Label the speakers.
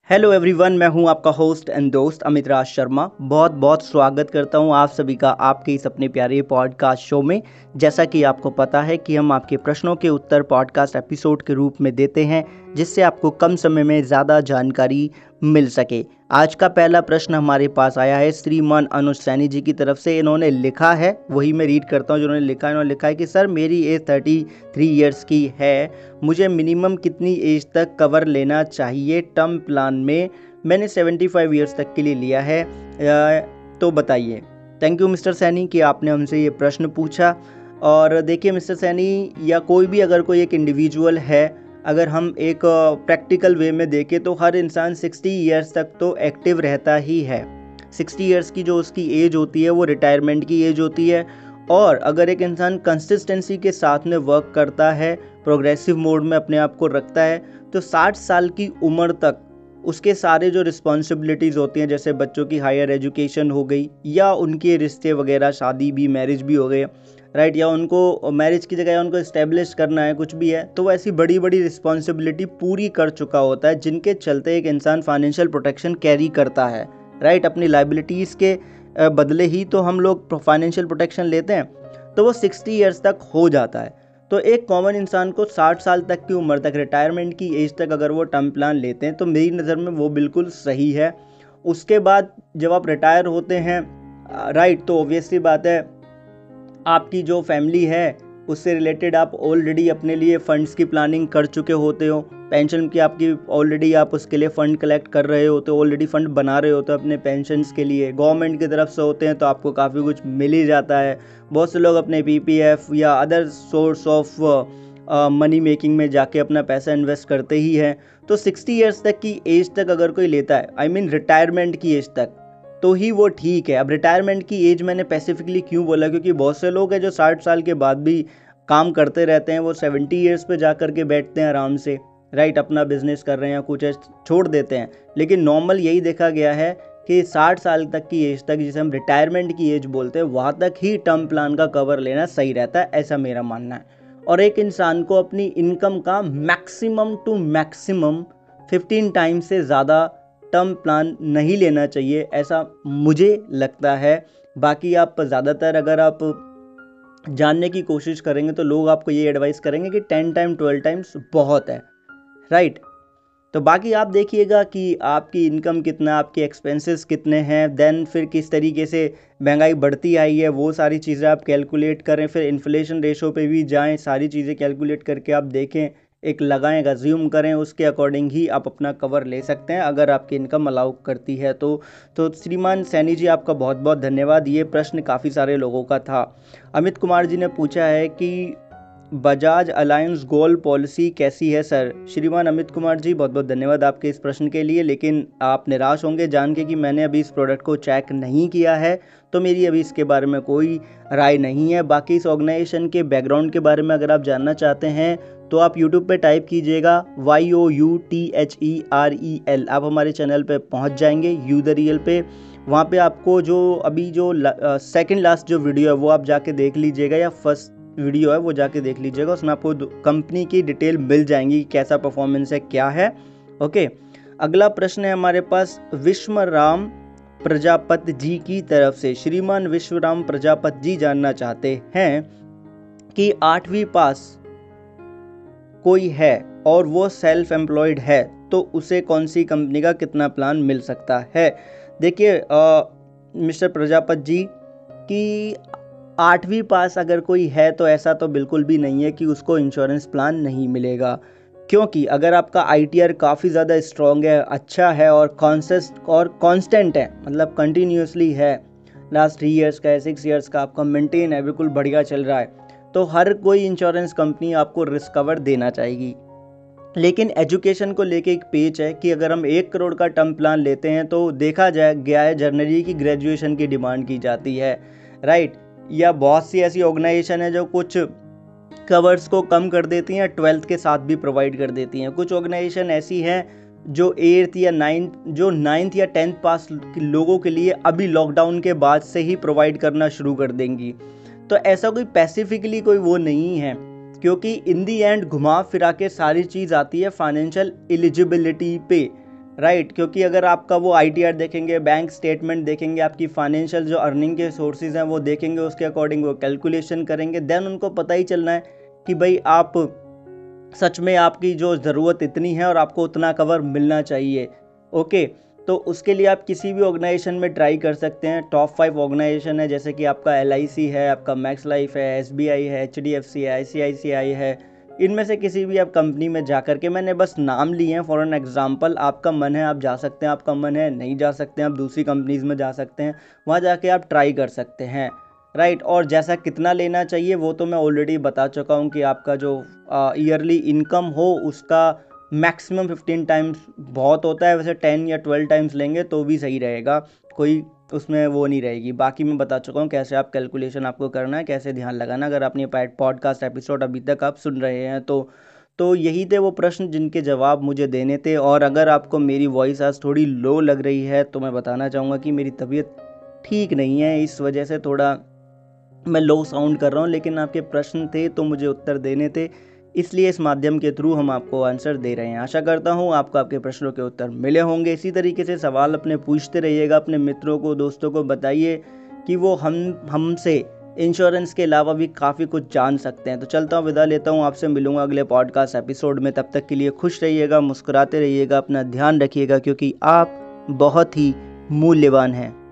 Speaker 1: Hello everyone, मैं हूं आपका होस्ट एंड दोस्त अमित राज शर्मा। बहुत बहुत स्वागत करता हूं आप सभी का आपके इस अपने प्यारे पॉडकास्ट शो में। जैसा कि आपको पता है कि हम आपके प्रश्नों के उत्तर पॉडकास्ट एपिसोड के रूप में देते हैं, जिससे आपको कम समय में ज़्यादा जानकारी मिल सके। आज का पहला प्रश्न हमारे पास आया है श्रीमान अनुज सैनी जी की तरफ से। इन्होंने लिखा है, वही मैं रीड करता हूं जिन्होंने लिखा है। इन्होंने लिखा है कि सर, मेरी एज 33 ईयर्स की है। मुझे मिनिमम कितनी एज तक कवर लेना चाहिए टर्म प्लान में? मैंने 75 ईयर्स तक के लिए लिया है, तो बताइए। थैंक यू मिस्टर सैनी कि आपने हमसे ये प्रश्न पूछा। और देखिए मिस्टर सैनी, या कोई भी अगर कोई एक इंडिविजुअल है, अगर हम एक प्रैक्टिकल वे में देखें तो हर इंसान 60 ईयर्स तक तो एक्टिव रहता ही है। 60 ईयर्स की जो उसकी एज होती है वो रिटायरमेंट की एज होती है। और अगर एक इंसान कंसिस्टेंसी के साथ में वर्क करता है, प्रोग्रेसिव मोड में अपने आप को रखता है, तो 60 साल की उम्र तक उसके सारे जो रिस्पॉन्सिबिलिटीज़ होती हैं, जैसे बच्चों की हायर एजुकेशन हो गई या उनके रिश्ते वगैरह, शादी भी, मैरिज भी हो गए, राइट, या उनको मैरिज की जगह उनको इस्टेब्लिश करना है, कुछ भी है, तो वो ऐसी बड़ी बड़ी रिस्पॉन्सिबिलिटी पूरी कर चुका होता है, जिनके चलते एक इंसान फाइनेंशियल प्रोटेक्शन कैरी करता है, राइट। अपनी लाइबिलिटीज़ के बदले ही तो हम लोग फाइनेंशियल प्रोटेक्शन लेते हैं। तो वो 60 ईयर्स तक हो जाता है। तो एक कॉमन इंसान को 60 साल तक की उम्र तक, रिटायरमेंट की एज तक अगर वो टर्म प्लान लेते हैं तो मेरी नज़र में वो बिल्कुल सही है। उसके बाद जब आप रिटायर होते हैं, राइट, तो ऑब्वियसली बात है, आपकी जो फैमिली है उससे रिलेटेड आप ऑलरेडी अपने लिए फंड्स की प्लानिंग कर चुके होते हो। पेंशन की आपकी ऑलरेडी, आप उसके लिए फ़ंड कलेक्ट कर रहे होते हो, ऑलरेडी फ़ंड बना रहे होते हो अपने पेंशन्स के लिए। गवर्नमेंट की तरफ से होते हैं तो आपको काफ़ी कुछ मिल ही जाता है। बहुत से लोग अपने पीपीएफ या other source of money making में जाके अपना पैसा इन्वेस्ट करते ही हैं। तो 60 ईयर्स तक की एज तक अगर कोई लेता है, आई मीन रिटायरमेंट की एज तक, तो ही वो ठीक है। अब रिटायरमेंट की एज मैंने स्पेसिफिकली क्यों बोला, क्योंकि बहुत से लोग हैं जो 60 साल के बाद भी काम करते रहते हैं। वो 70 ईयर्स पे जा कर के बैठते हैं आराम से, राइट, अपना बिजनेस कर रहे हैं या कुछ है, छोड़ देते हैं। लेकिन नॉर्मल यही देखा गया है कि 60 साल तक की एज तक, जिसे हम रिटायरमेंट की एज बोलते हैं, वहाँ तक ही टर्म प्लान का कवर लेना सही रहता है, ऐसा मेरा मानना है। और एक इंसान को अपनी इनकम का मैक्सिमम टू मैक्सिमम 15 टाइम से ज़्यादा टर्म प्लान नहीं लेना चाहिए, ऐसा मुझे लगता है। बाकी आप ज़्यादातर अगर आप जानने की कोशिश करेंगे तो लोग आपको ये एडवाइस करेंगे कि 10 टाइम 12 टाइम्स बहुत है, राइट। तो बाकी आप देखिएगा कि आपकी इनकम कितना, आपके एक्सपेंसेस कितने हैं, देन फिर किस तरीके से महंगाई बढ़ती आई है, वो सारी चीज़ें आप कैलकुलेट करें। फिर इन्फ्लेशन रेशो पे भी जाएं, सारी चीज़ें कैलकुलेट करके आप देखें, एक लगाएं, अज्यूम करें, उसके अकॉर्डिंग ही आप अपना कवर ले सकते हैं, अगर आपकी इनकम अलाउ करती है तो श्रीमान सैनी जी, आपका बहुत बहुत धन्यवाद। ये प्रश्न काफ़ी सारे लोगों का था। अमित कुमार जी ने पूछा है कि बजाज अलायंस गोल्ड पॉलिसी कैसी है सर? श्रीमान अमित कुमार जी, बहुत बहुत धन्यवाद आपके इस प्रश्न के लिए। लेकिन आप निराश होंगे जान के कि मैंने अभी इस प्रोडक्ट को चेक नहीं किया है, तो मेरी अभी इसके बारे में कोई राय नहीं है। बाकी इस ऑर्गेनाइजेशन के बैकग्राउंड के बारे में अगर आप जानना चाहते हैं तो आप यूट्यूब पे टाइप कीजिएगा YOUTHEREL, आप हमारे चैनल पे पहुंच जाएंगे, यू द रियल पे। वहाँ पे आपको जो अभी जो सेकंड लास्ट जो वीडियो है वो आप जाके देख लीजिएगा, या फर्स्ट वीडियो है वो जाके देख लीजिएगा। उसमें आपको कंपनी की डिटेल मिल जाएंगी, कैसा परफॉर्मेंस है, क्या है। ओके, अगला प्रश्न है हमारे पास विश्वराम प्रजापति जी की तरफ से। श्रीमान विश्वराम प्रजापति जी जानना चाहते हैं कि 8वीं पास कोई है और वो सेल्फ एम्प्लॉयड है, तो उसे कौन सी कंपनी का कितना प्लान मिल सकता है? देखिए मिस्टर प्रजापति जी, कि 8वीं पास अगर कोई है तो ऐसा तो बिल्कुल भी नहीं है कि उसको इंश्योरेंस प्लान नहीं मिलेगा। क्योंकि अगर आपका आईटीआर काफ़ी ज़्यादा स्ट्रॉन्ग है, अच्छा है और कांस्टेंट है, मतलब कंटिन्यूसली है, लास्ट 3 ईयर्स का है, 6 ईयर्स का आपका मेंटेन है, बिल्कुल बढ़िया चल रहा है, तो हर कोई इंश्योरेंस कंपनी आपको रिस्क कवर देना चाहेगी। लेकिन एजुकेशन को लेके एक पेच है कि अगर हम 1 करोड़ का टर्म प्लान लेते हैं तो देखा जाए गया है जनरली की ग्रेजुएशन की डिमांड की जाती है, राइट। या बहुत सी ऐसी ऑर्गेनाइजेशन है जो कुछ कवर्स को कम कर देती हैं, 12th के साथ भी प्रोवाइड कर देती हैं। कुछ ऑर्गेनाइजेशन ऐसी हैं जो 9th या 10th पास लोगों के लिए अभी लॉकडाउन के बाद से ही प्रोवाइड करना शुरू कर देंगी। तो ऐसा कोई स्पेसिफिकली कोई वो नहीं है, क्योंकि इन दी एंड घुमा फिरा के सारी चीज़ आती है फाइनेंशियल एलिजिबिलिटी पे। राइट, क्योंकि अगर आपका वो ITR देखेंगे, बैंक स्टेटमेंट देखेंगे, आपकी फाइनेंशियल जो अर्निंग के सोर्सेज हैं वो देखेंगे, उसके अकॉर्डिंग वो कैलकुलेशन करेंगे, देन उनको पता ही चलना है कि भाई आप सच में आपकी जो ज़रूरत इतनी है और आपको उतना कवर मिलना चाहिए। ओके, तो उसके लिए आप किसी भी ऑर्गेनाइजेशन में ट्राई कर सकते हैं। टॉप 5 ऑर्गेनाइजेशन है, जैसे कि आपका LIC है, आपका मैक्स लाइफ है, SBI है, HDFC है, ICICI है। इनमें से किसी भी आप कंपनी में जा कर के, मैंने बस नाम लिए हैं फॉर एन एग्जांपल, आपका मन है आप जा सकते हैं, आपका मन है नहीं जा सकते हैं आप दूसरी कंपनीज़ में जा सकते हैं, वहाँ जाके आप ट्राई कर सकते हैं। राइट, और जैसा कितना लेना चाहिए वो तो मैं ऑलरेडी बता चुका हूँ कि आपका जो ईयरली इनकम हो उसका मैक्सिमम 15 टाइम्स बहुत होता है, वैसे 10 या 12 टाइम्स लेंगे तो भी सही रहेगा, कोई उसमें वो नहीं रहेगी। बाकी मैं बता चुका हूँ कैसे आप कैलकुलेशन आपको करना है, कैसे ध्यान लगाना। अगर आपने पॉडकास्ट एपिसोड अभी तक आप सुन रहे हैं तो यही थे वो प्रश्न जिनके जवाब मुझे देने थे। और अगर आपको मेरी वॉइस आज थोड़ी लो लग रही है तो मैं बताना चाहूँगा कि मेरी तबीयत ठीक नहीं है, इस वजह से थोड़ा मैं लो साउंड कर रहा हूँ, लेकिन आपके प्रश्न थे तो मुझे उत्तर देने थे, इसलिए इस माध्यम के थ्रू हम आपको आंसर दे रहे हैं। आशा करता हूँ आपको आपके प्रश्नों के उत्तर मिले होंगे। इसी तरीके से सवाल अपने पूछते रहिएगा, अपने मित्रों को, दोस्तों को बताइए कि वो हमसे इंश्योरेंस के अलावा भी काफ़ी कुछ जान सकते हैं। तो चलता हूँ, विदा लेता हूँ, आपसे मिलूंगा अगले पॉडकास्ट एपिसोड में। तब तक के लिए खुश रहिएगा, मुस्कुराते रहिएगा, अपना ध्यान रखिएगा, क्योंकि आप बहुत ही मूल्यवान हैं।